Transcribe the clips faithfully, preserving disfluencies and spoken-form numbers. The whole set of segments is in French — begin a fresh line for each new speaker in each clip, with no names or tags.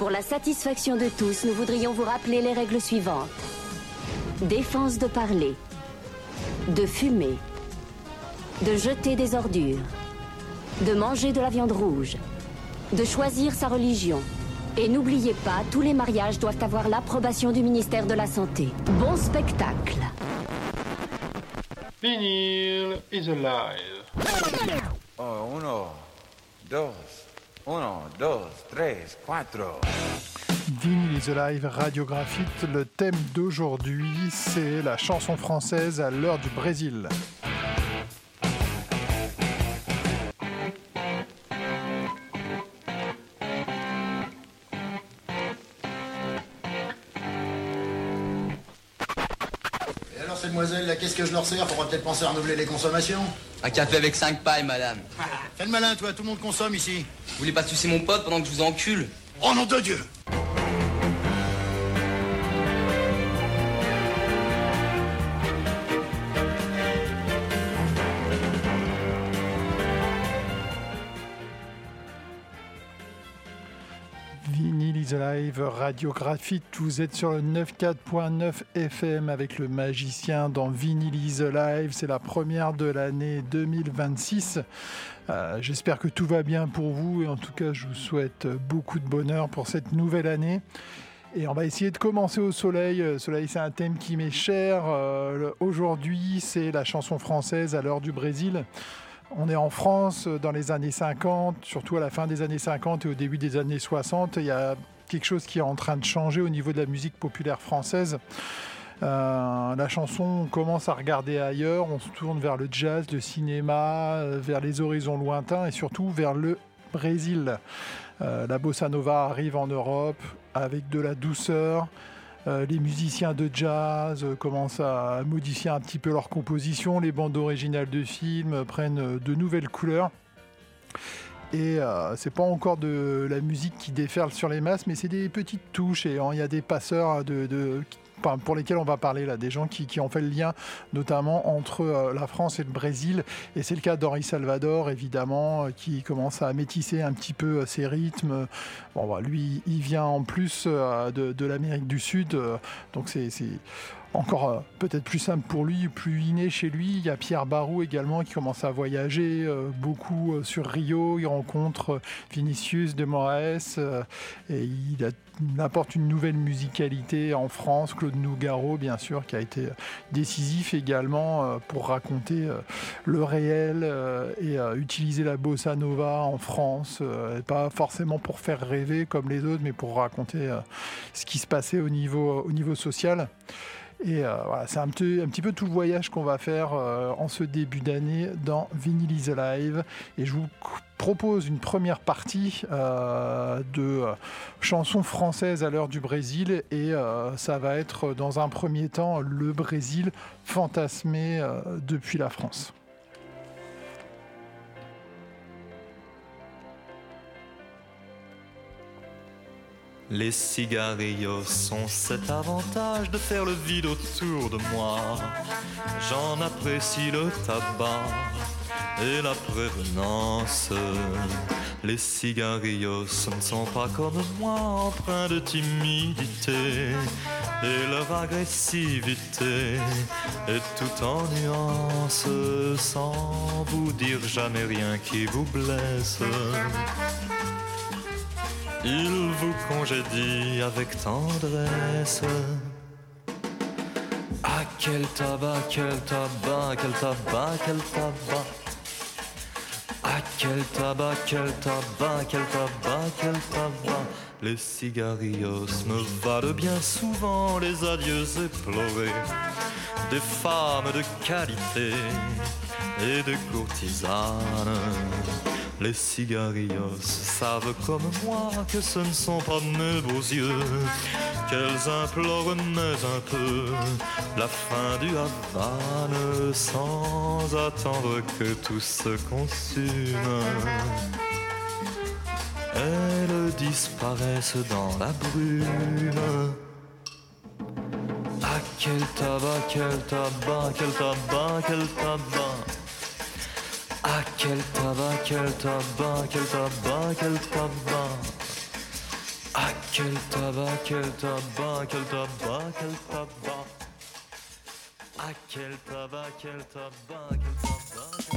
Pour la satisfaction de tous, nous voudrions vous rappeler les règles suivantes. Défense de parler, de fumer, de jeter des ordures, de manger de la viande rouge, de choisir sa religion. Et n'oubliez pas, tous les mariages doivent avoir l'approbation du ministère de la Santé. Bon spectacle.
Vinyl is alive.
Oh, uno, dos, uno, dos, tres, cuatro.
Vinyl is alive, radiographite. Le thème d'aujourd'hui, c'est la chanson française à l'heure du Brésil.
Mademoiselle, là, qu'est-ce que je leur sers? Faudra peut-être penser à renouveler les consommations.
Un café avec cinq pailles, madame.
Fais le malin, toi, tout le monde consomme ici.
Vous voulez pas sucer mon pote pendant que je vous encule?
Oh nom de Dieu!
Vinyl is alive, radiographite, vous êtes sur le quatre-vingt-quatorze virgule neuf F M avec le magicien dans Vinyl is alive, c'est la première de l'année deux mille vingt-six. Euh, j'espère que tout va bien pour vous et en tout cas je vous souhaite beaucoup de bonheur pour cette nouvelle année. Et on va essayer de commencer au soleil. Le soleil, c'est un thème qui m'est cher. Euh, aujourd'hui, c'est la chanson française à l'heure du Brésil. On est en France dans les années cinquante, surtout à la fin des années cinquante et au début des années soixante. Il y a quelque chose qui est en train de changer au niveau de la musique populaire française. Euh, la chanson, on commence à regarder ailleurs, on se tourne vers le jazz, le cinéma, vers les horizons lointains et surtout vers le Brésil. Euh, la bossa nova arrive en Europe avec de la douceur. Euh, les musiciens de jazz euh, commencent à modifier un petit peu leur composition, les bandes originales de films euh, prennent euh, de nouvelles couleurs. Et euh, c'est pas encore de la musique qui déferle sur les masses, mais c'est des petites touches et il euh, y a des passeurs de, de, enfin, pour lesquels on va parler là, des gens qui, qui ont fait le lien notamment entre euh, la France et le Brésil. Et c'est le cas d'Henri Salvador évidemment, euh, qui commence à métisser un petit peu euh, ses rythmes. Bon, bah, lui, il vient en plus euh, de, de l'Amérique du Sud, euh, donc c'est, c'est encore euh, peut-être plus simple pour lui, plus inné chez lui. Il y a Pierre Barou également qui commence à voyager euh, beaucoup euh, sur Rio. Il rencontre euh, Vinicius de Moraes euh, et il, a, il apporte une nouvelle musicalité en France. Claude Nougaro, bien sûr, qui a été décisif également euh, pour raconter euh, le réel euh, et euh, utiliser la bossa nova en France. Euh, et pas forcément pour faire rêver comme les autres, mais pour raconter euh, ce qui se passait au niveau, au niveau social. Et euh, voilà, c'est un petit, un petit peu tout le voyage qu'on va faire euh, en ce début d'année dans Vinyl is alive. Et je vous propose une première partie euh, de euh, chansons françaises à l'heure du Brésil. Et euh, ça va être dans un premier temps le Brésil fantasmé euh, depuis la France.
Les cigarillos ont cet avantage de faire le vide autour de moi. J'en apprécie le tabac et la prévenance. Les cigarillos ne sont pas comme moi, empreints de timidité. Et leur agressivité est tout en nuances, sans vous dire jamais rien qui vous blesse. Il vous congédie avec tendresse. Ah, quel tabac, quel tabac, quel tabac, quel tabac. Ah, quel tabac, quel tabac, quel tabac, quel tabac. Les cigarillos me valent bien souvent les adieux éplorés des femmes de qualité et des courtisanes. Les cigarillos savent comme moi que ce ne sont pas mes beaux yeux qu'elles implorent mais un peu la fin du Havane sans attendre que tout se consume. Elles disparaissent dans la brume. Ah, quel tabac, quel tabac, quel tabac, quel tabac. Ah, quel tabac, quel tabac, quel tabac, quel tabac. Ah, quel tabac, quel tabac, quel tabac, quel tabac. Ah quel tabac, quel tabac, quel tabac, quel tabac.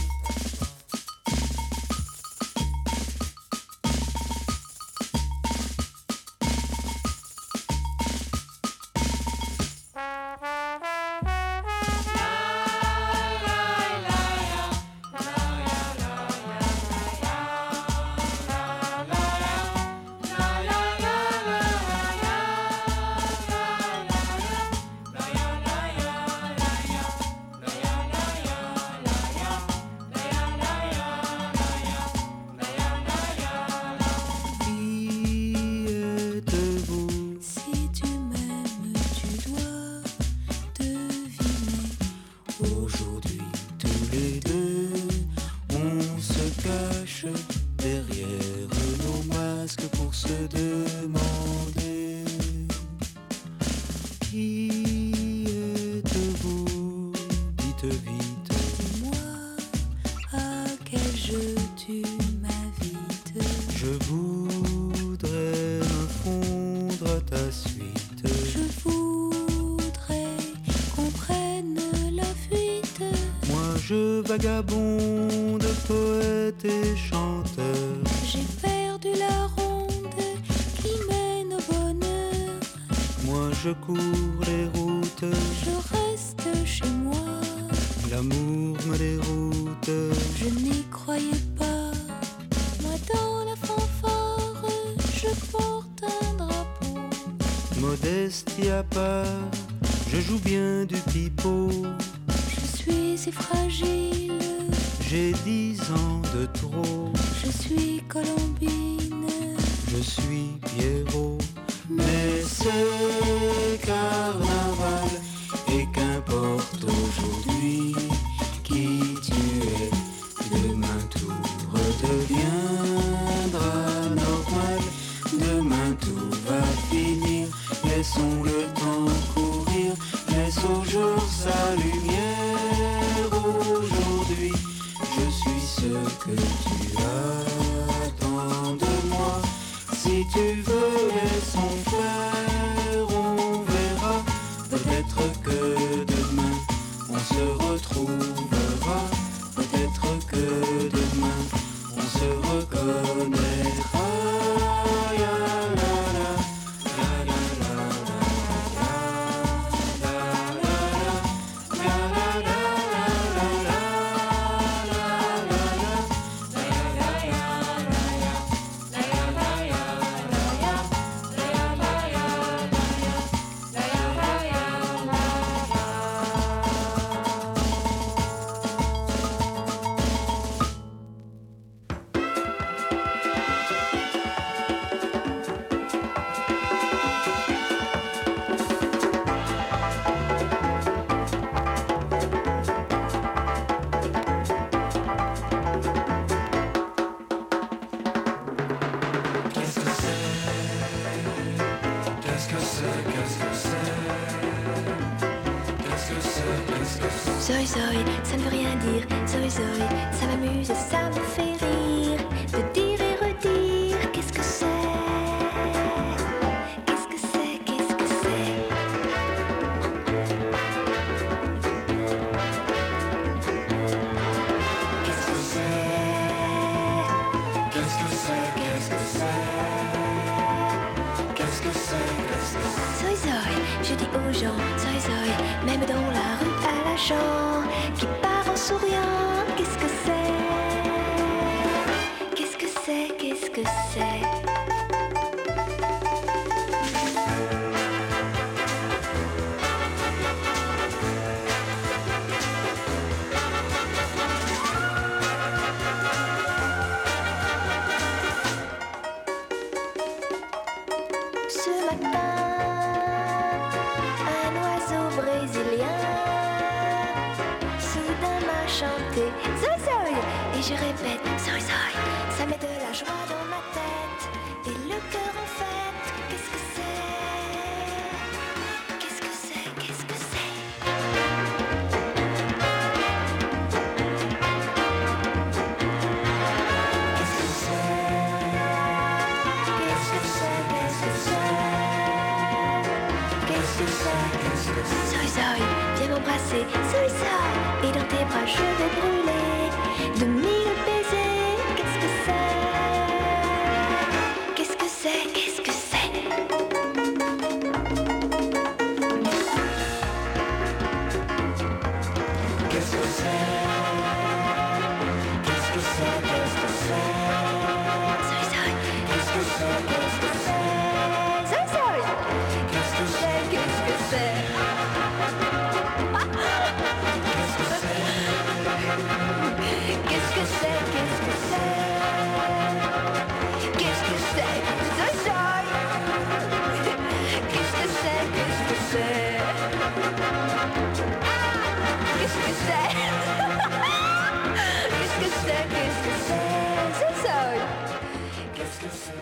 Vagabonde, poète et chanteur.
J'ai perdu la ronde qui mène au bonheur.
Moi je cours les routes,
je reste chez moi.
L'amour me déroute,
je n'y croyais pas. Moi dans la fanfare, je porte un drapeau.
Modestie à part, je joue bien du pipeau.
Je suis si fragile,
j'ai dix ans de trop.
Je suis Colombine,
je suis Pierrot. Mais c'est carnaval et qu'importe aujourd'hui qui tu es, demain tout redeviendra normal. Demain tout va finir, laissons le temps courir, laisse au jour sa lumière. Aujourd'hui je suis ce que tu attends de moi. Si tu veux, laissons faire, on verra. Peut-être que demain on se retrouvera. Peut-être que demain on se reconnaîtra. Ya la la, ya la la la, ya la la, ya la la la la.
Zoï zoï, ça ne veut rien dire. Zoï zoï, ça m'amuse et ça me fait rire. De dire et redire, qu'est-ce que c'est? Qu'est-ce que c'est? Qu'est-ce que c'est? Qu'est-ce que c'est?
Qu'est-ce que c'est? Qu'est-ce que c'est? Qu'est-ce que c'est? Qu'est-ce que c'est?
Zoï zoï, je dis aux gens, zoï zoï, même dans la rue à l'agent qui part en souriant. Qu'est-ce que c'est? Qu'est-ce que c'est? Qu'est-ce que c'est? Ce matin, un oiseau brésilien soudain m'a chanté Zoï zoï, et je répète Zoï zoï, ça met de la joie dans ma tête et le cœur en fête. Qu'est-ce que c'est? Qu'est-ce que c'est? Qu'est-ce que c'est? Qu'est-ce que c'est? Qu'est-ce que c'est? Qu'est-ce que c'est? t'embrasser, soy soy. Et dans tes bras je vais brûler de mille baisers. Qu'est-ce que c'est? Qu'est-ce que c'est? Qu'est-ce que c'est?
Qu'est-ce que c'est? Qu'est-ce que c'est? Qu'est-ce que c'est?
Soy soy.
Qu'est-ce que c'est? Qu'est-ce que c'est?
Soy soy.
Qu'est-ce que c'est?
Qu'est-ce que c'est?
Qu'est-ce que c'est?
Qu'est-ce que c'est? Qu'est-ce que c'est? Qu'est-ce que c'est? Soy soy. Qu'est-ce que c'est? Qu'est-ce que c'est? Qu'est-ce que c'est? Qu'est-ce que c'est? Qu'est-ce que c'est? Soy soy. Qu'est-ce que c'est?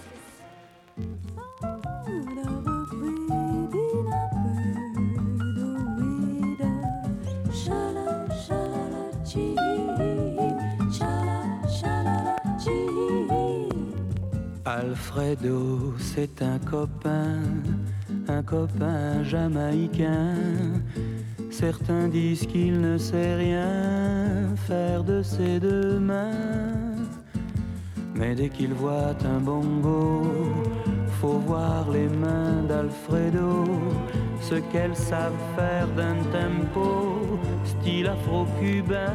Alfredo, c'est un copain, un copain jamaïcain. Certains disent qu'il ne sait rien faire de ses deux mains. Mais dès qu'il voit un bongo, faut voir les mains d'Alfredo, ce qu'elles savent faire d'un tempo, style afro-cubain.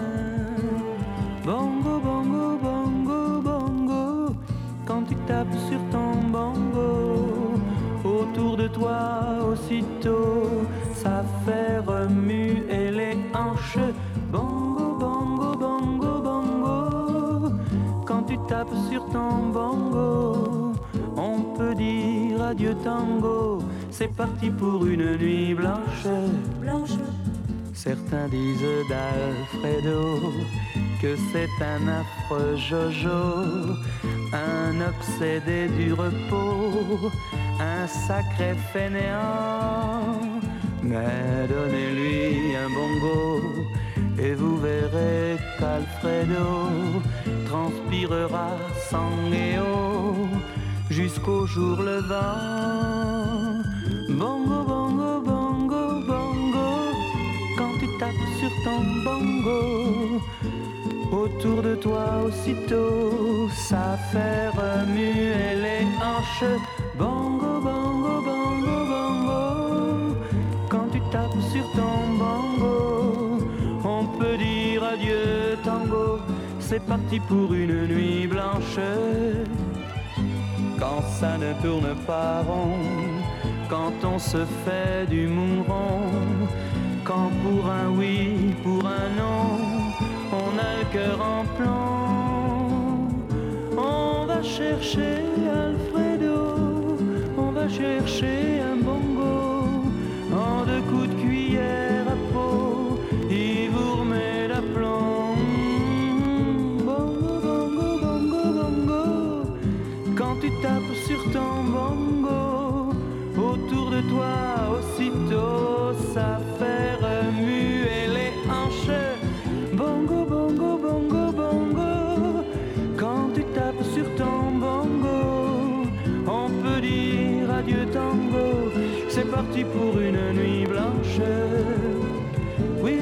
Bongo, bongo, bongo, bongo, quand tu tapes sur ton bongo, autour de toi aussitôt, ça fait remuer les hanches. Bongo, bongo, bongo, bongo, quand tu tapes sur ton bongo, on peut dire adieu tango. C'est parti pour une nuit blanche. Blanche. Certains disent d'Alfredo que c'est un affreux Jojo, un obsédé du repos, un sacré fainéant. Mais donnez-lui un bongo et vous verrez qu'Alfredo transpirera sang et eau jusqu'au jour levant. Bongo, bongo, bongo, bongo, quand tu tapes sur ton bongo, autour de toi aussitôt, ça fait remuer les hanches. Bongo, bongo, bongo, bongo, quand tu tapes sur ton bongo, on peut dire adieu tango. C'est parti pour une nuit blanche. Quand ça ne tourne pas rond, quand on se fait du mouron, quand pour un oui, pour un non, on a le cœur en plomb. On va chercher Alfredo, on va chercher un bongo, en deux coups de cuillère à peau, il vous remet d'aplomb. Bongo, bongo, bongo, bongo, quand tu tapes sur ton bongo, autour de toi aussitôt, ça fait remuer les hanches. Bongo, bongo, bongo, bongo, quand tu tapes sur ton bongo, on peut dire adieu tango. C'est parti pour une nuit blanche. Oui,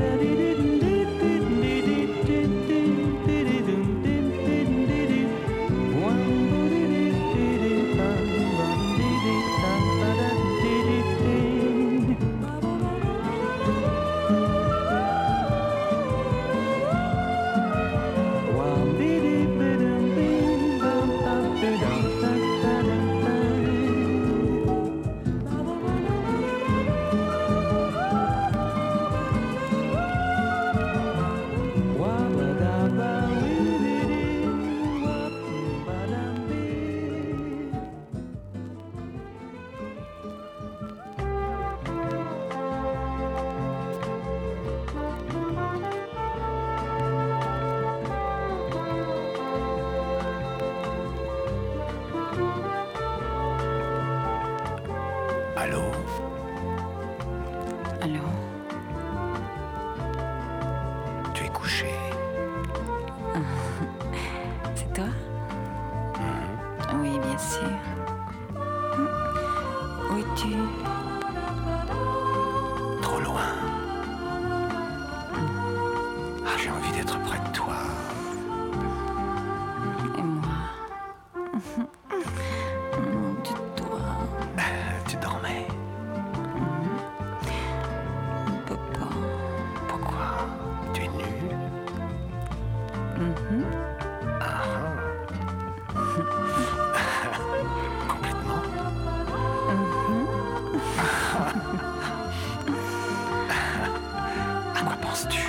Allô?
Allô?
Tu es couché?
C'est toi?
Mmh.
Oui, bien sûr. Où es-tu?
Trop loin. toi?
Et moi? Mon Dieu, toi.
Tu dormais?
Papa.
Pourquoi? Tu es nue?
Mhm.
Ah. Complètement.
Mhm.
À quoi penses-tu?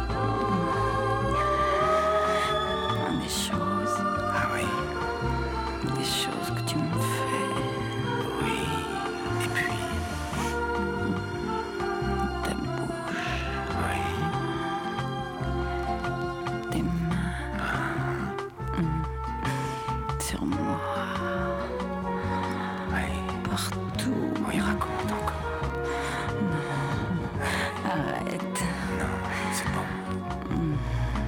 Des choses.
Ah oui.
Des choses que tu me fais.
Oui. Et puis?
Ta bouche.
Oui.
Tes mains. Mm. Sur moi.
Oui.
Partout.
Oui, raconte encore.
Arrête.
Non, c'est bon.
Mhm.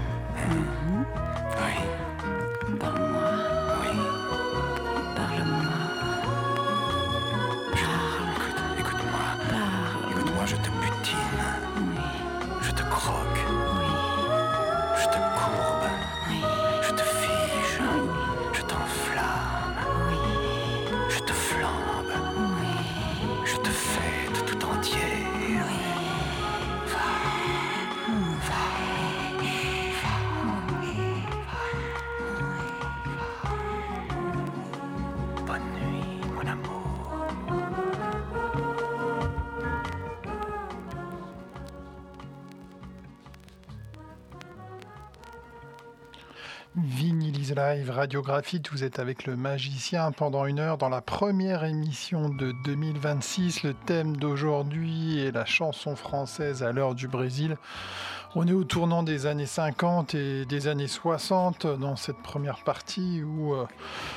Oui.
Parle-moi.
Oui.
Parle-moi.
Écoute, écoute-moi.
Parle.
Écoute-moi, je te butine.
Oui.
Je te croque.
Oui.
Je te courbe.
Oui.
Je te fige.
Oui.
Je t'enflamme.
Oui.
Je te flambe.
Oui.
Je te fête tout entière. Bonne nuit, mon amour.
Vinylise Live, radiographie, vous êtes avec le magicien pendant une heure dans la première émission de deux mille vingt-six. Le thème d'aujourd'hui est la chanson française à l'heure du Brésil. On est au tournant des années cinquante et des années soixante dans cette première partie où euh,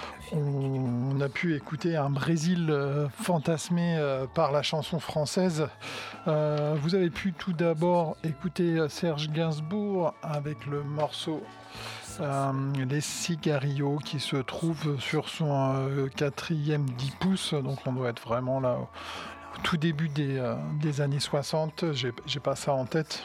on a pu écouter un Brésil euh, fantasmé euh, par la chanson française. Euh, vous avez pu tout d'abord écouter Serge Gainsbourg avec le morceau Euh, les Cigarillos qui se trouve sur son euh, quatrième dix pouces, donc on doit être vraiment là au, au tout début des, euh, des années soixante, j'ai, j'ai pas ça en tête.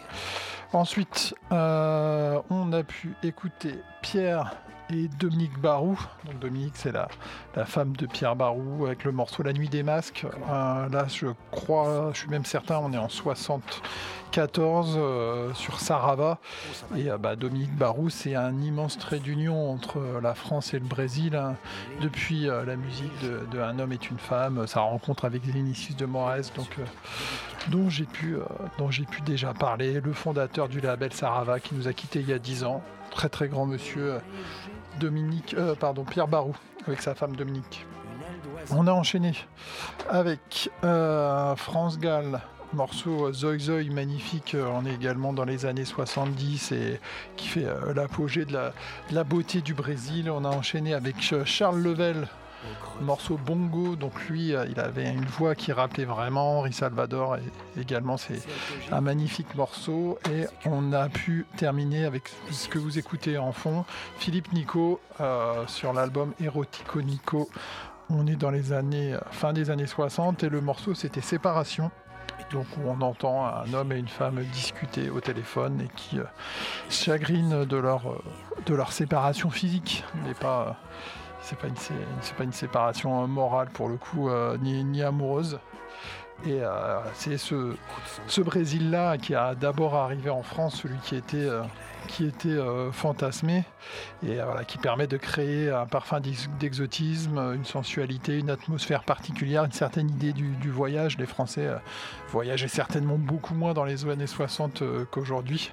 Ensuite, euh, on a pu écouter Pierre et Dominique Barou. Donc Dominique, c'est la, la femme de Pierre Barou avec le morceau La Nuit des Masques. Euh, là, je crois, je suis même certain, on est en soixante-quatorze euh, sur Sarava. Et euh, bah, Dominique Barou, c'est un immense trait d'union entre euh, la France et le Brésil. Hein. Depuis euh, la musique de, de Un homme est une femme, sa rencontre avec Vinicius de Moraes, donc, euh, dont, j'ai pu, euh, dont j'ai pu déjà parler, le fondateur du label Sarava qui nous a quittés il y a dix ans. Très très grand monsieur, Dominique, euh, pardon, Pierre Barou, avec sa femme Dominique. On a enchaîné avec euh, France Gall, morceau Zoi Zoi, magnifique. On est également dans les années soixante-dix et qui fait euh, l'apogée de la, de la beauté du Brésil. On a enchaîné avec Charles Level, morceau Bongo. Donc lui, euh, il avait une voix qui rappelait vraiment Henri Salvador et également c'est un magnifique morceau. Et on a pu terminer avec ce que vous écoutez en fond, Philippe Nico euh, sur l'album Erotico Nico. On est dans les années fin des années soixante et le morceau c'était Séparation. Donc on entend un homme et une femme discuter au téléphone et qui euh, chagrinent de leur, euh, de leur séparation physique, mais pas, euh, c'est pas une, c'est pas une séparation morale pour le coup, euh, ni, ni amoureuse. Et euh, c'est ce, ce Brésil-là qui a d'abord arrivé en France, celui qui était, euh, qui était euh, fantasmé, et euh, voilà, qui permet de créer un parfum d'exotisme, une sensualité, une atmosphère particulière, une certaine idée du, du voyage. Les Français euh, voyageaient certainement beaucoup moins dans les années soixante euh, qu'aujourd'hui.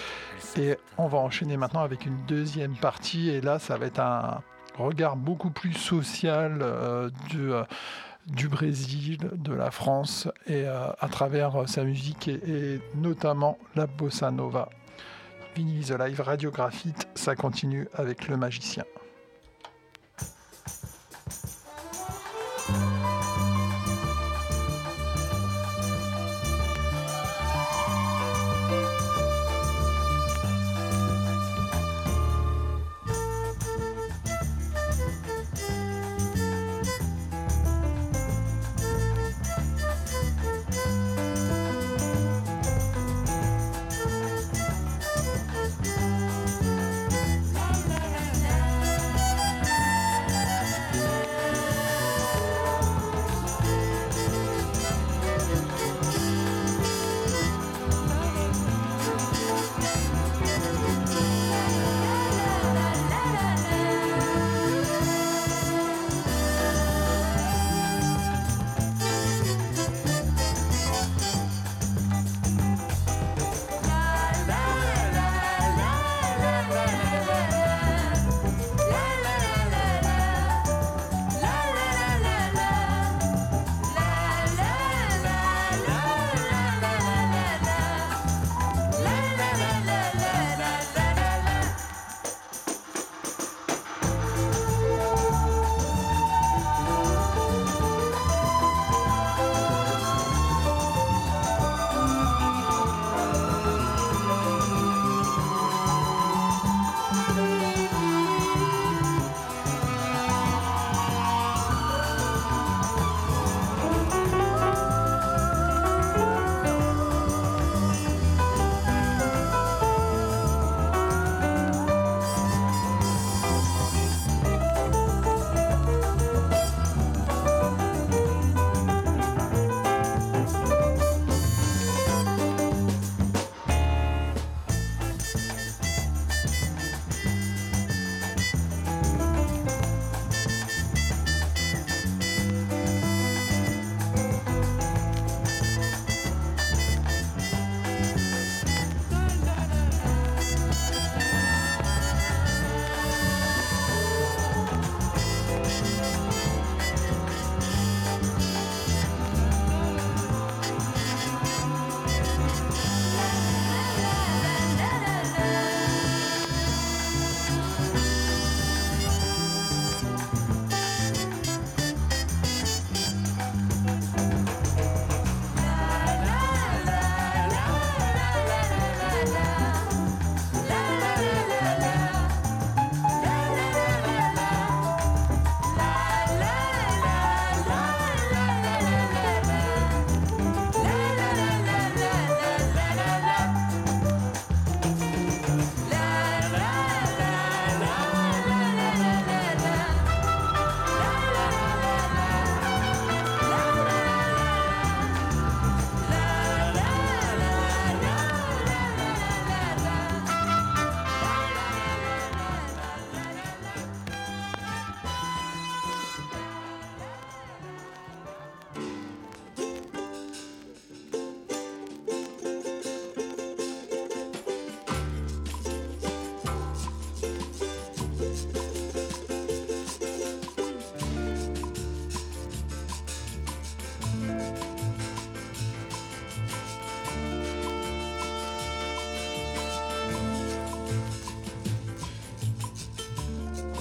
Et on va enchaîner maintenant avec une deuxième partie, et là ça va être un regard beaucoup plus social euh, du... Euh, du Brésil, de la France, et euh, à travers euh, sa musique, et, et notamment la bossa nova. Vinylise Live, radiographite, ça continue avec le magicien.
Thank you.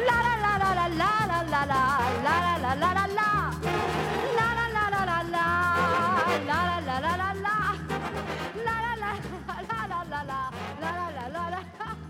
La la la la la la la la la la la la la la. La la la la la la la la la la la la. La la la la la la la la la la la la.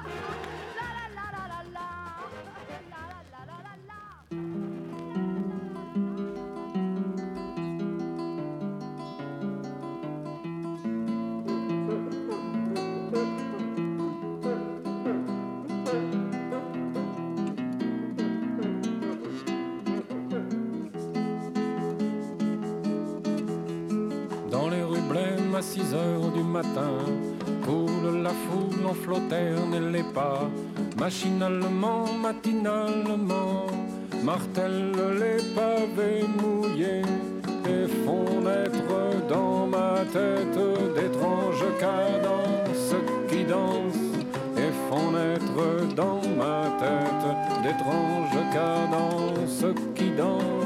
Dans les rues blêmes à six heures du matin, coule la foule en flotterne et les pas, machinalement, matinalement, martèlent les pavés mouillés et font naître dans ma tête d'étranges cadences qui dansent, et font naître dans ma tête d'étranges cadences qui dansent.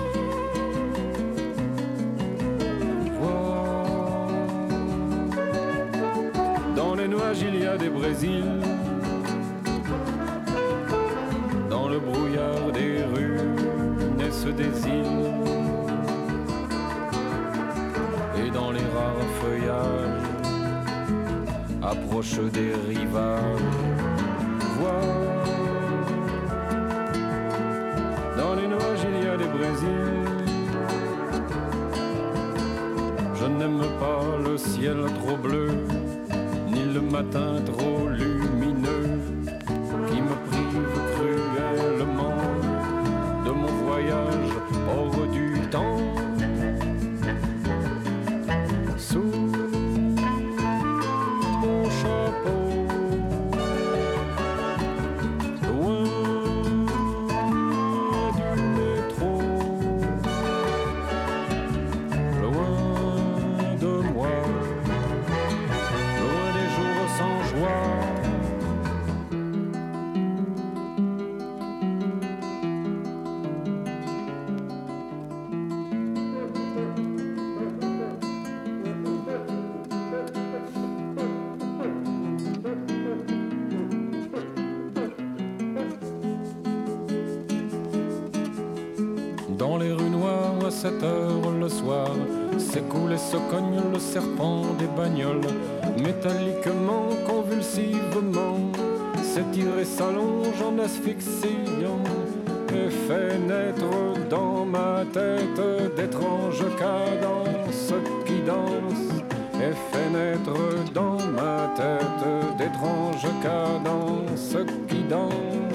Dans les nuages il y a des Brésils, dans le brouillard des rues naissent des îles, et dans les rares feuillages approchent des rivages. Vois, dans les nuages il y a des Brésils. Je n'aime pas le ciel trop bleu, ni le matin trop lumineux, qui me prive cruellement de mon voyage hors du temps. Sous mon chapeau, loin du métro, loin de moi, loin des jours sans joie. Dans les rues noires à sept heures le soir, s'écoule et se cogne le serpent des bagnoles, métalliquement, convulsivement, s'étire et s'allonge en asphyxiant, et fait naître dans ma tête d'étranges cadences qui dansent, et fait naître dans ma tête d'étranges cadences qui dansent.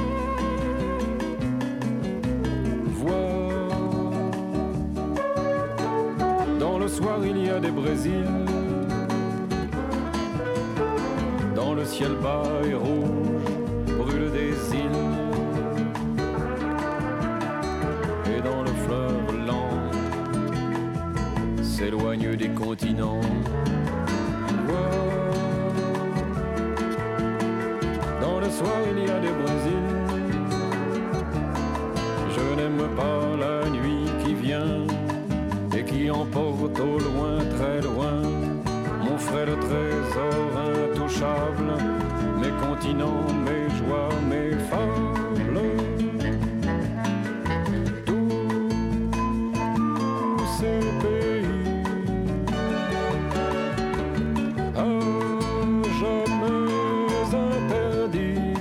Dans le soir il y a des Brésils, dans le ciel bas et rouge brûlent des îles, et dans le fleuve lent s'éloignent des continents. Wow. Dans le soir il y a des Brésils. Je n'aime pas la nuit qui vient et qui emporte au loin, très loin, mon frêle trésor intouchable, mes continents, mes joies, mes fables. Tous ces pays à jamais interdits,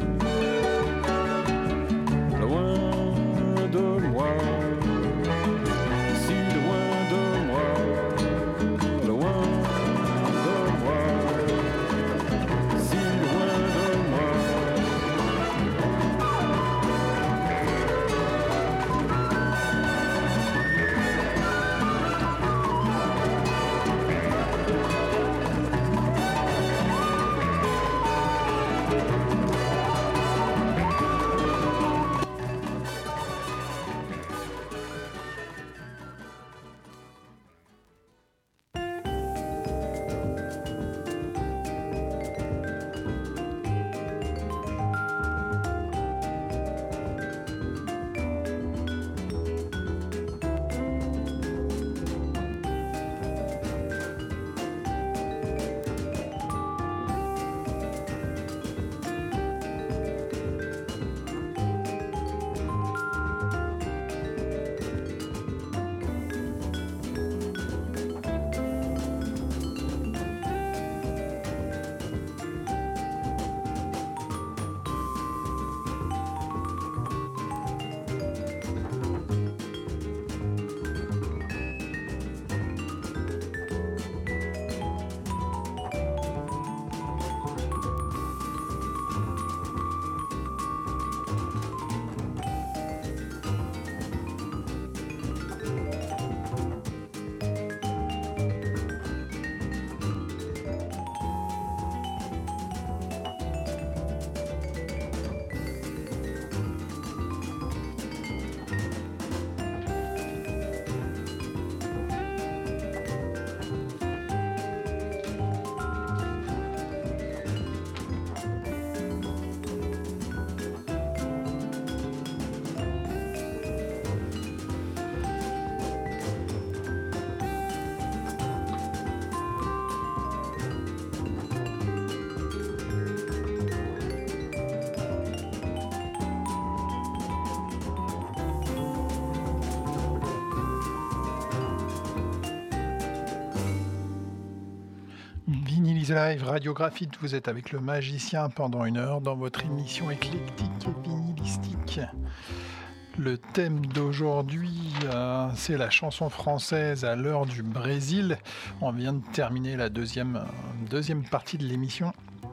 loin de moi. Loin de moi, si loin de moi.
Vinylise Live, Radio Graphite, vous êtes avec le magicien pendant une heure dans votre émission éclectique et vinylistique. Le thème d'aujourd'hui, euh, c'est la chanson française à l'heure du Brésil. On vient de terminer la deuxième, euh, deuxième partie de l'émission.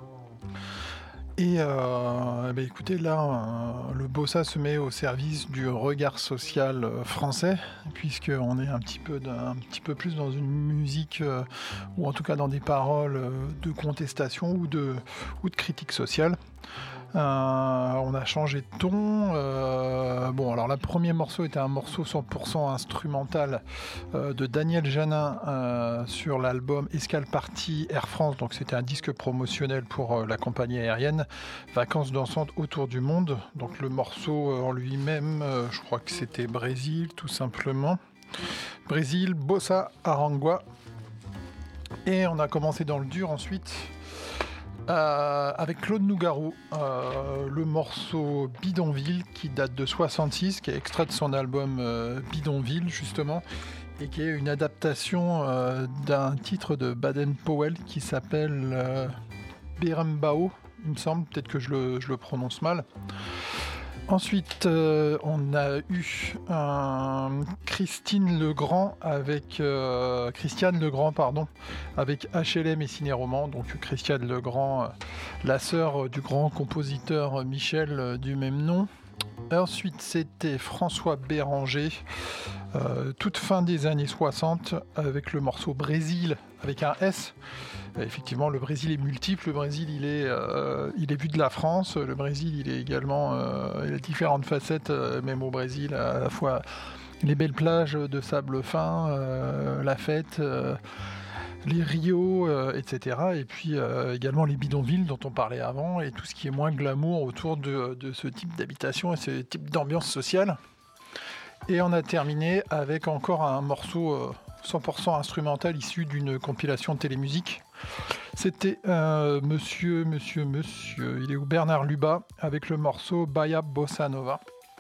Et euh, bah écoutez, là, euh, le bossa se met au service du regard social euh, français, puisqu'on est un petit peu, un petit peu plus dans une musique, euh, ou en tout cas dans des paroles euh, de contestation ou de, ou de critique sociale. Euh, on a changé de ton. Euh, bon, alors le premier morceau était un morceau cent pour cent instrumental euh, de Daniel Janin euh, sur l'album Escale Party Air France. Donc c'était un disque promotionnel pour euh, la compagnie aérienne. Vacances dansantes autour du monde. Donc le morceau euh, en lui-même, euh, je crois que c'était Brésil, tout simplement. Brésil, Bossa Arangua. Et on a commencé dans le dur ensuite. Euh, avec Claude Nougaro, euh, le morceau Bidonville qui date de soixante-six, qui est extrait de son album euh, Bidonville justement, et qui est une adaptation euh, d'un titre de Baden-Powell qui s'appelle euh, Berembao, il me semble, peut-être que je le, je le prononce mal. Ensuite, euh, on a eu euh, Christine Legrand avec euh, Christiane Legrand, pardon, avec H L M et Ciné-Roman. Donc Christiane Legrand, euh, la sœur du grand compositeur Michel euh, du même nom. Ensuite, c'était François Béranger, euh, toute fin des années soixante, avec le morceau Brésil avec un S. Effectivement, le Brésil est multiple. Le Brésil, il est, euh, il est vu de la France. Le Brésil, il est également, euh, il a différentes facettes, euh, même au Brésil, à la fois les belles plages de sable fin, euh, la fête, euh, les rios, euh, et cetera. Et puis euh, également les bidonvilles dont on parlait avant et tout ce qui est moins glamour autour de, de ce type d'habitation et ce type d'ambiance sociale. Et on a terminé avec encore un morceau euh, cent pour cent instrumental issu d'une compilation de télémusique. C'était euh, Monsieur, Monsieur, Monsieur, il est où Bernard Lubat avec le morceau Bahia Bossa Nova.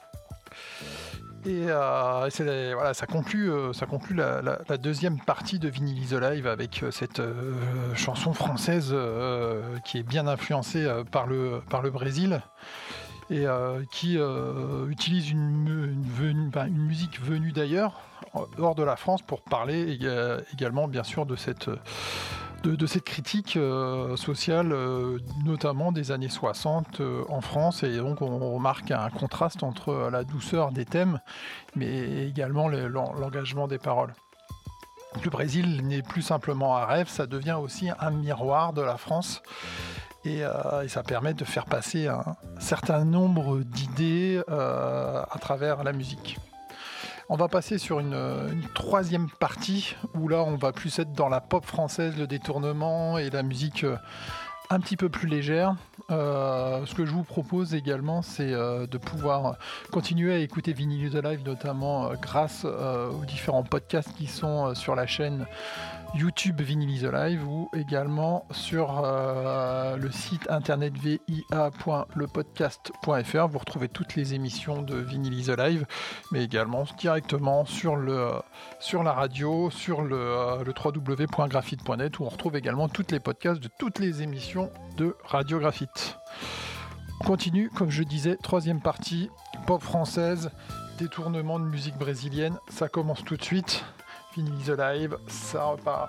Et euh, c'est, voilà, ça conclut, euh, ça conclut la, la, la deuxième partie de Vinylise Live avec euh, cette euh, chanson française euh, qui est bien influencée euh, par, le, par le Brésil. Et euh, qui euh, utilise une, une, venue, ben, une musique venue d'ailleurs, hors de la France, pour parler ég- également bien sûr de cette, de, de cette critique euh, sociale, euh, notamment des années soixante euh, en France. Et donc on remarque un contraste entre la douceur des thèmes, mais également le, l'engagement des paroles. Le Brésil n'est plus simplement un rêve, ça devient aussi un miroir de la France. Et, euh, et ça permet de faire passer un certain nombre d'idées euh, à travers la musique. On va passer sur une, une troisième partie où là on va plus être dans la pop française, le détournement et la musique euh, un petit peu plus légère. Euh, ce que je vous propose également, c'est euh, de pouvoir continuer à écouter Vinylise Live, notamment euh, grâce euh, aux différents podcasts qui sont euh, sur la chaîne YouTube Vinylise Live ou également sur euh, le site internet v i a point le podcast point f r. Vous retrouvez toutes les émissions de Vinylise Live, mais également directement sur, le, sur la radio, sur le, euh, le w w w point graphite point net où on retrouve également toutes les podcasts de toutes les émissions de Radio Graphite. On continue, comme je disais, troisième partie, pop française, détournement de musique brésilienne. Ça commence tout de suite. Vinylise Live, ça repart.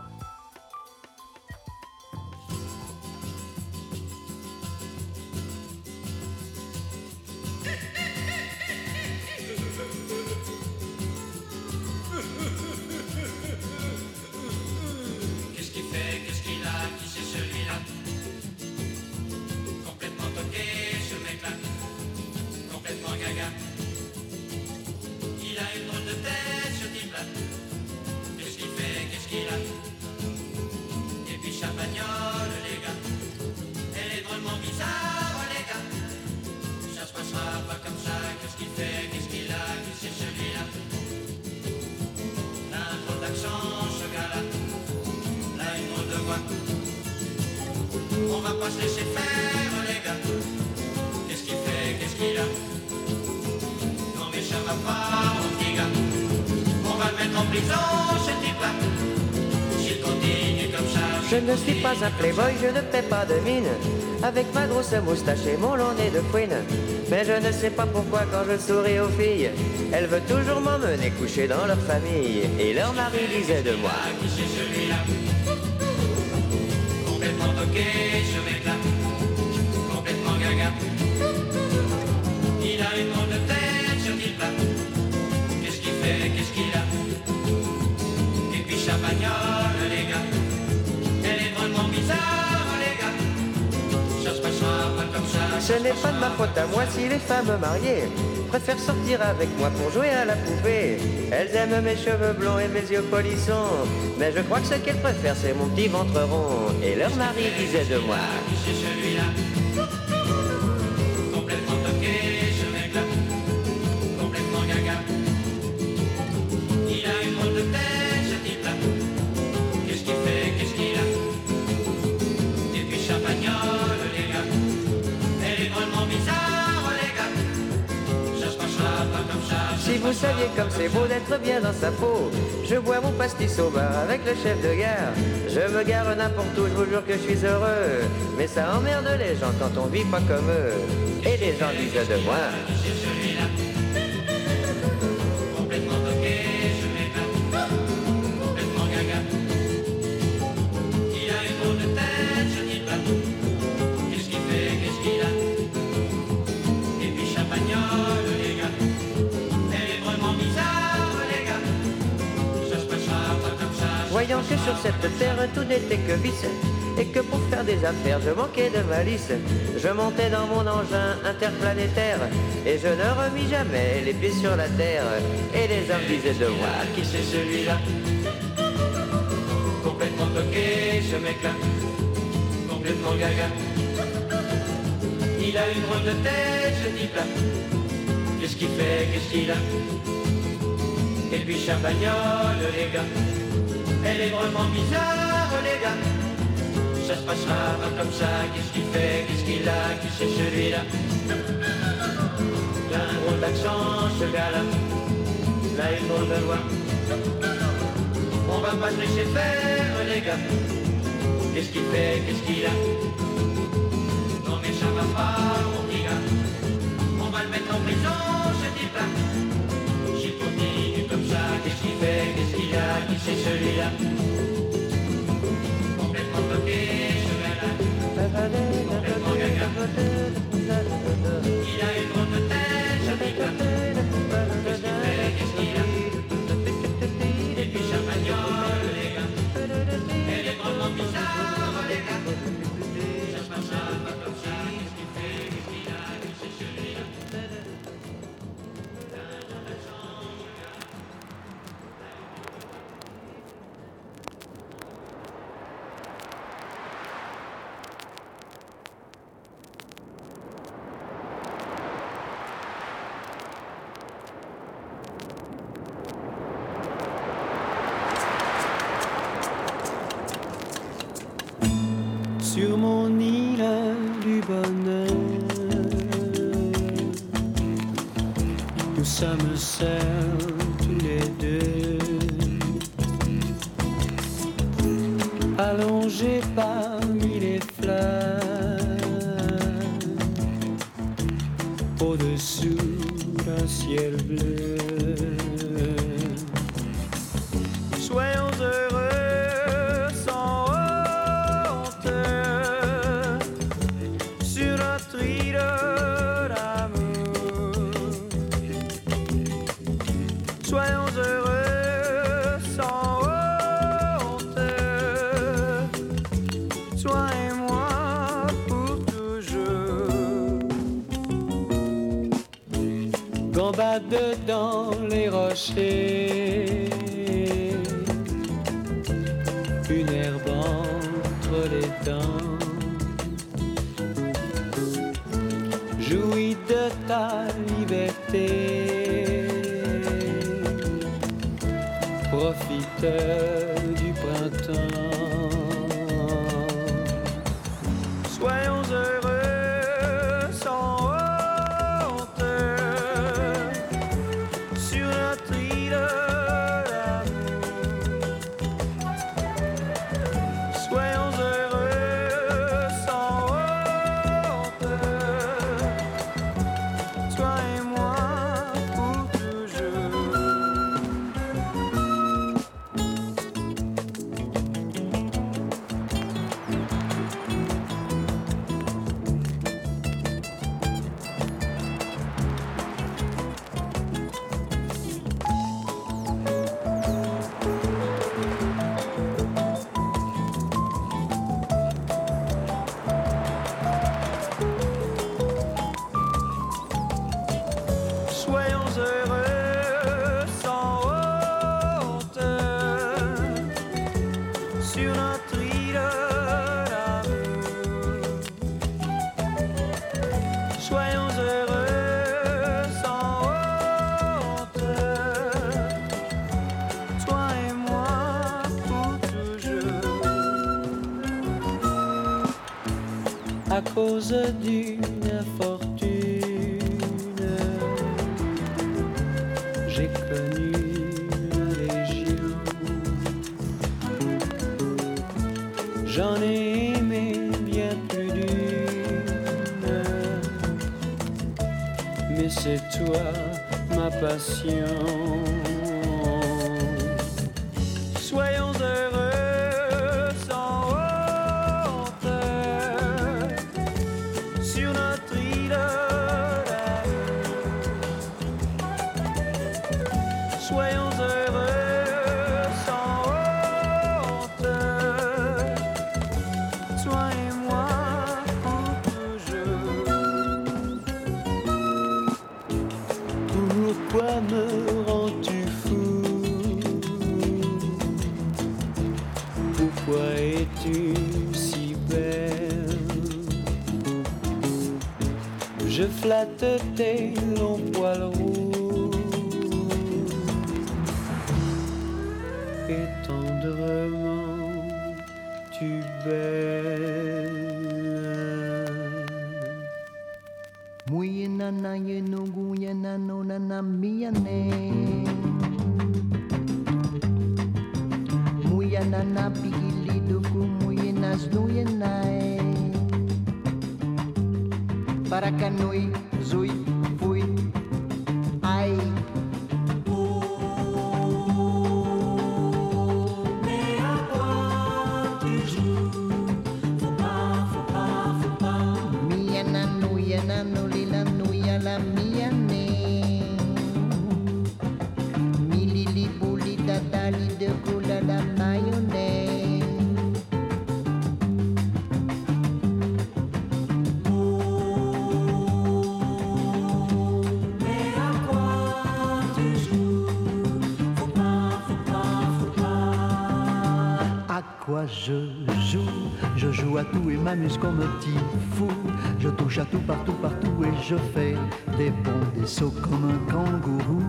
Qu'est-ce qu'il fait, qu'est-ce qu'il a, qui c'est celui-là? Complètement toqué, ce mec-là. Complètement gaga. Il a une drôle de tête, ce type-là. Qu'est-ce qu'il a? Et puis champagnole, les gars. Elle est drôlement bizarre, les gars. Ça se passera pas comme ça. Qu'est-ce qu'il fait? Qu'est-ce qu'il a? Qui c'est celui-là? Là, un drôle d'accent, ce gars-là. Là, une drôle de voix. On va pas se laisser faire, les gars. Qu'est-ce qu'il fait? Qu'est-ce qu'il a? Non mais ça va pas, mon petit gars. On va le mettre en prison, ce type-là. S'il continue comme ça,
Je ne suis pas un playboy, je ne fais pas de mine, avec ma grosse moustache et mon long nez de fouine. Mais je ne sais pas pourquoi quand je souris aux filles, elles veulent toujours m'emmener coucher dans leur famille. Et leur mari disait de moi:
Qui c'est celui-là? Complètement toqué, ce mec-là. Complètement gaga. Il a une drôle de tête, ce type-là. Qu'est-ce qu'il fait, qu'est-ce qu'il a? Et puis sa bagnole, les gars, elle est drôlement bizarre, les gars. Ça se passera pas comme ça.
Ce n'est pas de ma faute à moi si les femmes mariées préfèrent sortir avec moi pour jouer à la poupée. Elles aiment mes cheveux blonds et mes yeux polissons, mais je crois que ce qu'elles préfèrent c'est mon petit ventre rond. Et leur mari disait de moi:
Qui c'est celui-là? Complètement toqué, ce mec-là. Complètement gaga. Il a une drôle de tête, ce type-là. Qu'est-ce qu'il fait, qu'est-ce qu'il a? Et puis sa bagnole, les gars, elle est drôlement bizarre, les gars. Ça se passera pas comme ça.
Si vous saviez comme c'est beau d'être bien dans sa peau, je bois mon pastis au bar avec le chef de gare. Je me gare n'importe où, je vous jure que je suis heureux. Mais ça emmerde les gens quand on vit pas comme eux. Et les gens disent de moi:
C'est celui-là. Complètement toqué, ce mec-là. Complètement gaga. Il a une drôle de tête, ce type-là. Qu'est-ce qu'il fait, qu'est-ce qu'il a? Et puis sa bagnole, les gars, elle est vraiment bizarre, les gars. Ça se passera pas comme ça.
Voyant que sur cette terre tout n'était que vice, et que pour faire des affaires je manquais de malice, je montais dans mon engin interplanétaire, et je ne remis jamais les pieds sur la terre. Et les hommes disaient de moi:
Qui c'est celui-là? Complètement toqué, ce mec-là. Complètement gaga. Il a une drôle de tête, ce type-là. Qu'est-ce qu'il fait, qu'est-ce qu'il a? Et puis sa bagnole, les gars, elle est drôlement bizarre, les gars. Ça se passera pas comme ça. Qu'est-ce qu'il fait, qu'est-ce qu'il a? Qui c'est celui-là? Il a un drôle d'accent, ce gars-là. Là, une drôle de voix. On va pas se laisser faire, les gars. Qu'est-ce qu'il fait, qu'est-ce qu'il a? Non mais ça va pas, mon petit gars. On va le mettre en prison, ce type-là. S'il continue comme ça, qu'est-ce qu'il fait, qu'est-ce qu'il a? Qui c'est celui-là? Complètement toqué, ce gars-là. Complètement gaga. Il a une drôle de tête, ce type-là. Qu'est-ce qu'il fait, qu'est-ce qu'il a? Et puis sa bagnole, les gars, elle est drôlement bizarre, les gars. Ça se passera pas comme ça. Qu'est-ce qu'il fait, qu'est-ce qu'il a? Qui c'est celui-là?
Sur mon île du bonheur, nous sommes seuls tous les deux, allongés parmi les fleurs, au-dessous d'un ciel bleu. Soyons heureux sans honte sur notre île d'amour. Soyons heureux sans honte, toi et moi pour toujours. Gambade dans les rochers, une herbe entre les dents, jouis de ta liberté, profite du printemps. Soyons heureux sans honte sur notre île d'amour. Soyons à cause d'une infortune. J'ai connu la légion, j'en ai aimé bien plus d'une, mais c'est toi ma passion. Soyons heureux sans honte sur notre île. Soyons heureux sans honte, toi et moi entre jeux. Pourquoi me rends-tu fou? Pourquoi es-tu si belle? Je flatte tes longs poils roux et tendrement tu belles.
Muyenana yenugu yenano nana miyane. Muyanana pigili duku muyenas nuyenai. Para kanui zui fui ai.
Mais à quoi tu joues? Faut pas, faut pas, faut pas.
Miyananu yananu lilanu yala miyane. Milili buli dadali de kula la mayonnaise.
Mais à quoi tu joues? Faut pas, faut pas, faut pas.
À quoi je joue? Je joue à tout et m'amuse comme un petit fou. Je touche à tout, partout, partout et je fais des bonds, des sauts comme un kangourou.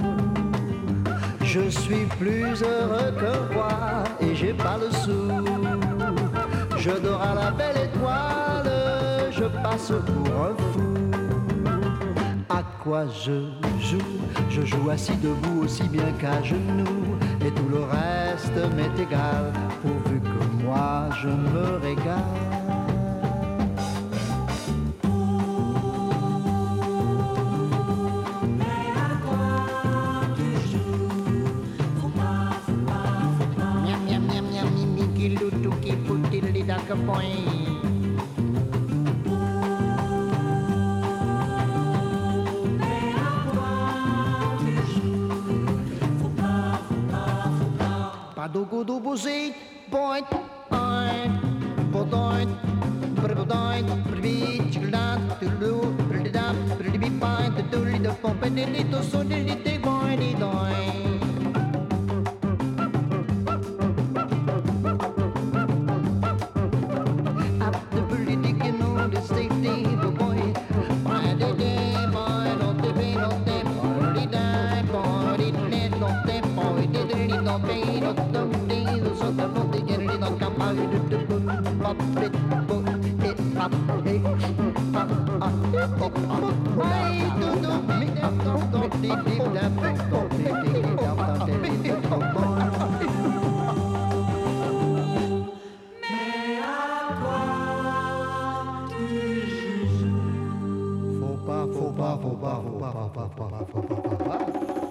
Je suis plus heureux que roi et j'ai pas le sou. Je dors à la belle étoile, je passe pour un fou. À quoi je joue? Je joue assis debout aussi bien qu'à genoux. Et tout le reste m'est égal, pourvu que moi je me régale. Miam miam miam miam mimi kilutu kiputili dakapoin. Padugu du buzit, point, point, point, point, privit, chiglat, tulu, pridam, privi, point, tuli, the pompe, delito, so delite, boy, doin. Up the pretty, you know, the safety, the boy, by the day, boy, don't the pay, don't the boy, die, boy, it let, don't the boy, did it, don't pay, don't the day, so the body, get it, don't come out, the book, pop it, book it, pop it, pop it, pop it, why do do me, don't, don't, don't, did it, that, don't, did it, don't, don't, did it, don't, don't. Faut pas, faut pas, faut pas, faut pas, faut pas, faut pas, faut pas.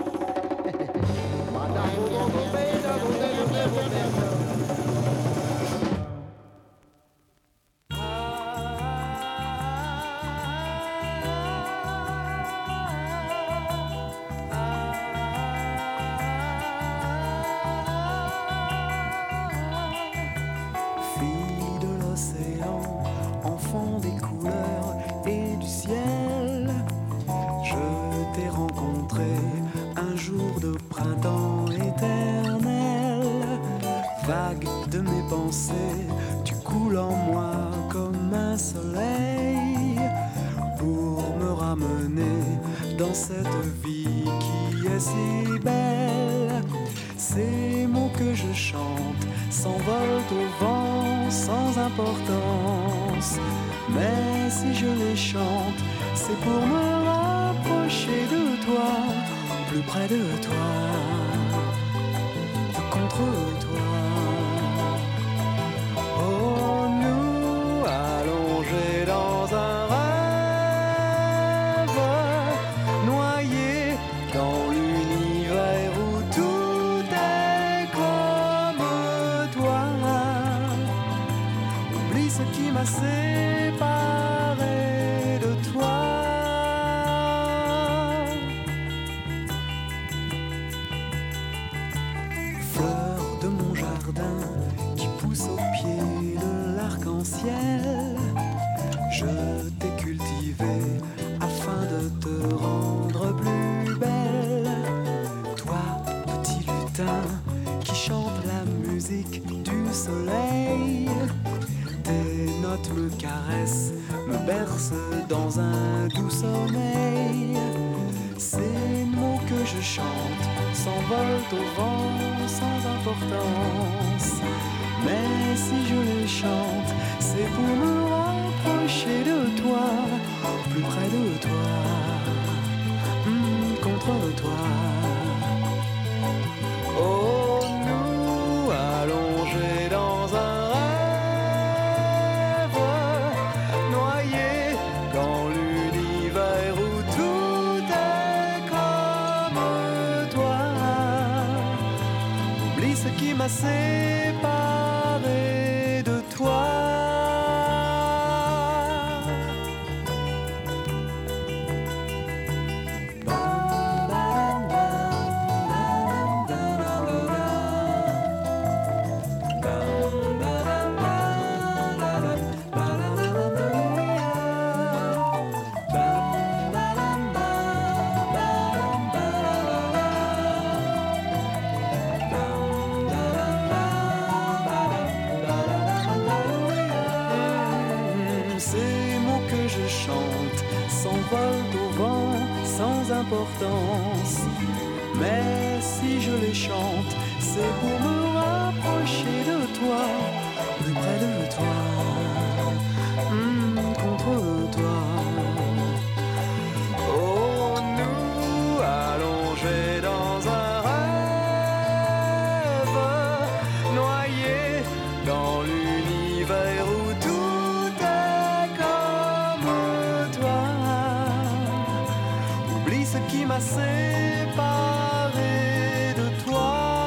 Fille de l'océan, enfant des couleurs et du ciel, je t'ai rencontré un jour de printemps éternel. Vague de mes pensées, tu coules en moi comme un soleil pour me ramener dans cette vie qui est si belle. Ces mots que je chante s'envolent au vent sans importance. Mais si je les chante, c'est pour me rapprocher de toi, plus près de toi, contre toi. Oh, nous allongés dans un rêve, noyés dans l'univers où tout est comme toi. Oublie ce qui m'a séparé de toi. Fleur de mon jardin qui pousse au pied de l'arc-en-ciel, je t'ai cultivé afin de te rendre plus belle. Toi, petit lutin qui chante la musique du soleil, tes notes me caressent, me bercent dans un doux sommeil. Ces mots que je chante s'envolent au vent sans importance. Mais si je les chante, c'est pour me rapprocher de toi, plus près de toi, hmm, contre toi. Oh, nous allongés dans un rêve, noyés dans l'univers où tout est comme toi. Oublie ce qui m'a séparé de toi. Ces mots que je chante s'envolent au vent sans importance. Mais si je les chante, c'est pour me rapprocher de toi, plus près de toi, hmm, contre toi. Oh, nous allongés dans un rêve, noyés dans l'univers où tout est comme toi. Oublie ce qui m'a séparé de toi.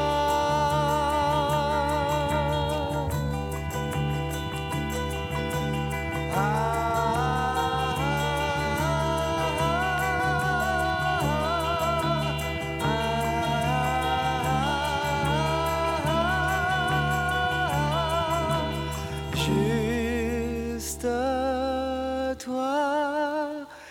Juste toi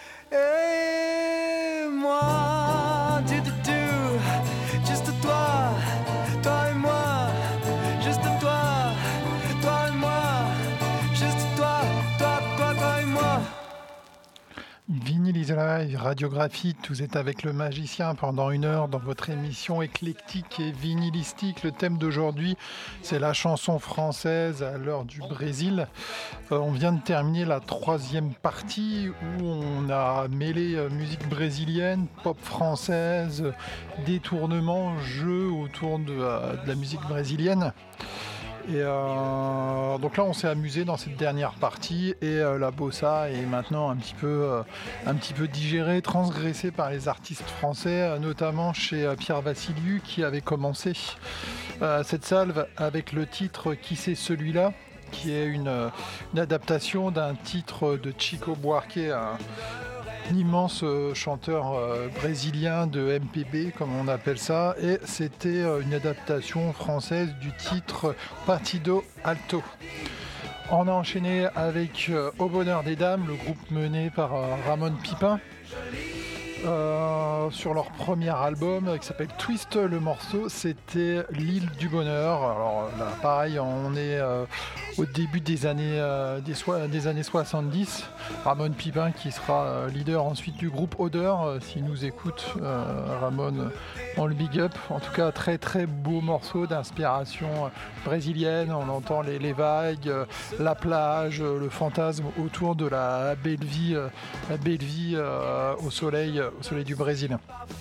et moi, du, du, du. Juste toi, toi et moi, juste toi, toi et moi, juste toi, toi, toi, toi et moi.
Vinyl is Alive, radiographie, vous êtes avec le magicien pendant une heure dans votre émission éclectique et vinylistique. Le thème d'aujourd'hui, c'est la chanson française à l'heure du Brésil. Euh, on vient de terminer la troisième partie où on a mêlé euh, musique brésilienne, pop française, détournement, jeu autour de, euh, de la musique brésilienne. Et euh, donc là on s'est amusé dans cette dernière partie et euh, la bossa est maintenant un petit peu, euh, un petit peu digérée, transgressée par les artistes français, euh, notamment chez euh, Pierre Vassiliou qui avait commencé euh, cette salve avec le titre Qui c'est celui-là, qui est une, euh, une adaptation d'un titre de Chico Buarque, un, un immense euh, chanteur euh, brésilien de M P B comme on appelle ça, et c'était euh, une adaptation française du titre Partido Alto. On a enchaîné avec euh, Au bonheur des dames, le groupe mené par euh, Ramon Pipin. euh, sur leur premier album euh, qui s'appelle Twist. Le morceau, c'était L'île du bonheur. Alors là, pareil, on est euh, au début des années, euh, des, so- des années soixante-dix. Ramon Pipin qui sera euh, leader ensuite du groupe Odeur. Euh, S'il nous écoute, euh, Ramon, on le big up. En tout cas, très très beau morceau d'inspiration brésilienne. On entend les, les vagues, euh, la plage, euh, le fantasme autour de la belle vie, euh, la belle vie euh, au soleil, au soleil du Brésil.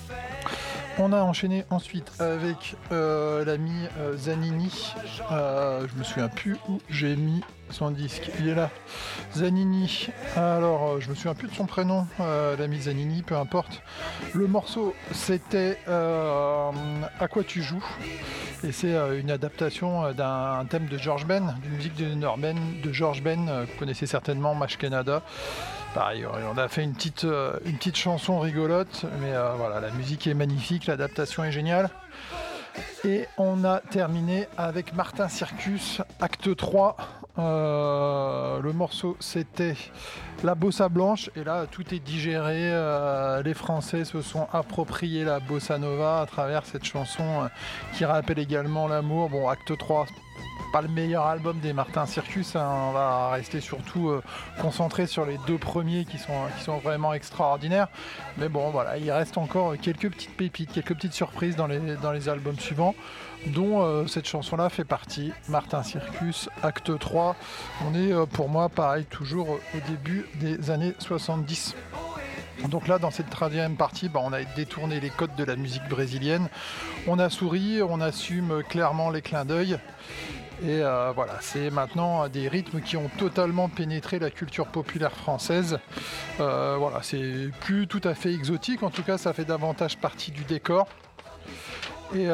On a enchaîné ensuite avec euh, l'ami euh, Zanini. Euh, je me souviens plus où j'ai mis son disque. Il est là. Zanini. Alors, euh, je me souviens plus de son prénom. Euh, l'ami Zanini, peu importe. Le morceau, c'était euh, À quoi tu joues. Et c'est euh, une adaptation euh, d'un thème de George Ben, d'une musique de Norben, de George Ben. Euh, vous connaissez certainement, Mash Canada. Pareil, on a fait une petite, euh, une petite chanson rigolote, mais euh, voilà, la musique est magnifique, l'adaptation est géniale. Et on a terminé avec Martin Circus, acte trois. Euh, le morceau, c'était la bossa blanche. Et là, tout est digéré. Euh, les Français se sont appropriés la bossa nova à travers cette chanson euh, qui rappelle également l'amour. Bon, acte trois, pas le meilleur album des Martin Circus, hein. On va rester surtout euh, concentré sur les deux premiers qui sont, qui sont vraiment extraordinaires. Mais bon, voilà, il reste encore quelques petites pépites, quelques petites surprises dans les, dans les albums suivants, dont euh, cette chanson-là fait partie. Martin Circus, acte trois. On est euh, pour moi, pareil, toujours au début des années soixante-dix. Donc là, dans cette troisième partie, bah, on a détourné les codes de la musique brésilienne. On a souri, on assume clairement les clins d'œil. Et euh, voilà, c'est maintenant des rythmes qui ont totalement pénétré la culture populaire française. Euh, voilà, c'est plus tout à fait exotique, en tout cas, ça fait davantage partie du décor. Et,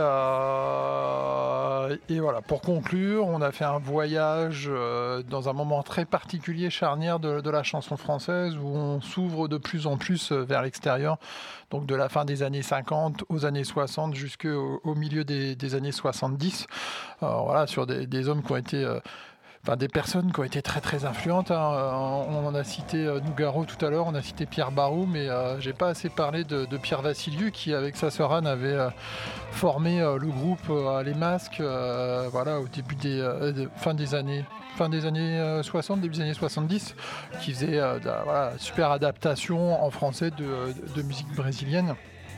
euh, et voilà, pour conclure, on a fait un voyage euh, dans un moment très particulier, charnière de, de la chanson française, où on s'ouvre de plus en plus vers l'extérieur, donc de la fin des années cinquante aux années soixante jusqu'au au milieu des, des années soixante-dix. Alors voilà, sur des, des hommes qui ont été... Euh, Enfin, des personnes qui ont été très très influentes, hein. On, on a cité euh, Nougaro tout à l'heure, on a cité Pierre Barou, mais euh, j'ai pas assez parlé de, de Pierre Vassiliou qui, avec sa sœur Anne, avait euh, formé euh, le groupe euh, Les Masques, euh, voilà, au début des euh, de, fin des années fin des années euh, soixante, début des années soixante-dix, qui faisait euh, de la voilà, super adaptation en français de, de, de musique brésilienne.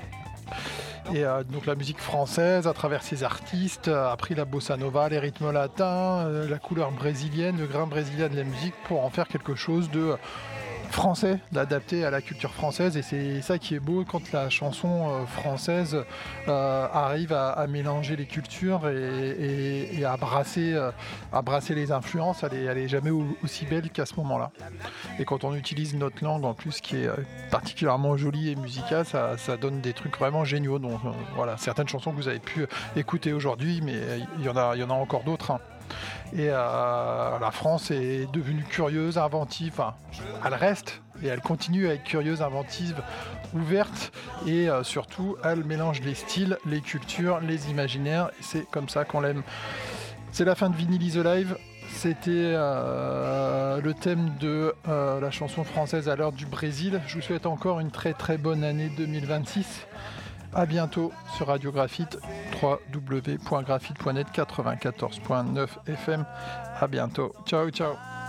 Et euh, donc la musique française, à travers ses artistes, a pris la bossa nova, les rythmes latins, euh, la couleur brésilienne, le grain brésilien de la musique pour en faire quelque chose de français, d'adapter à la culture française. Et c'est ça qui est beau quand la chanson euh, française euh, arrive à, à mélanger les cultures et, et, et à, brasser, euh, à brasser les influences. Elle est, elle est jamais aussi belle qu'à ce moment-là. Et quand on utilise notre langue en plus qui est particulièrement jolie et musicale, ça, ça donne des trucs vraiment géniaux. Donc euh, voilà, certaines chansons que vous avez pu écouter aujourd'hui, mais il y en a, il y en a encore d'autres, hein. Et euh, la France est devenue curieuse, inventive, enfin, elle reste et elle continue à être curieuse, inventive, ouverte et euh, surtout elle mélange les styles, les cultures, les imaginaires et c'est comme ça qu'on l'aime. C'est la fin de Vinyl is Alive. C'était euh, le thème de euh, la chanson française à l'heure du Brésil. Je vous souhaite encore une très très bonne année deux mille vingt-six. À bientôt sur Radio Graphite, w w w point graphite point net, quatre-vingt-quatorze point neuf F M. À bientôt. Ciao, ciao.